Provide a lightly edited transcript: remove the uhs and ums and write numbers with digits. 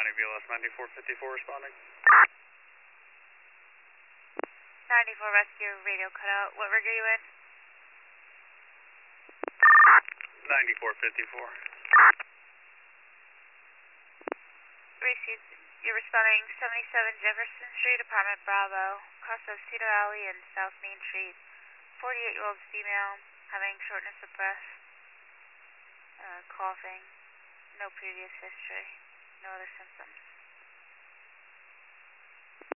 County, BLS 9454 responding. 94 Rescue, radio cutout. What rig are you in? 9454. Received. You're responding 77 Jefferson Street, Apartment Bravo, cross of Cedar Alley and South Main Street. 48-year-old female, having shortness of breath, coughing, no previous history, no other symptoms.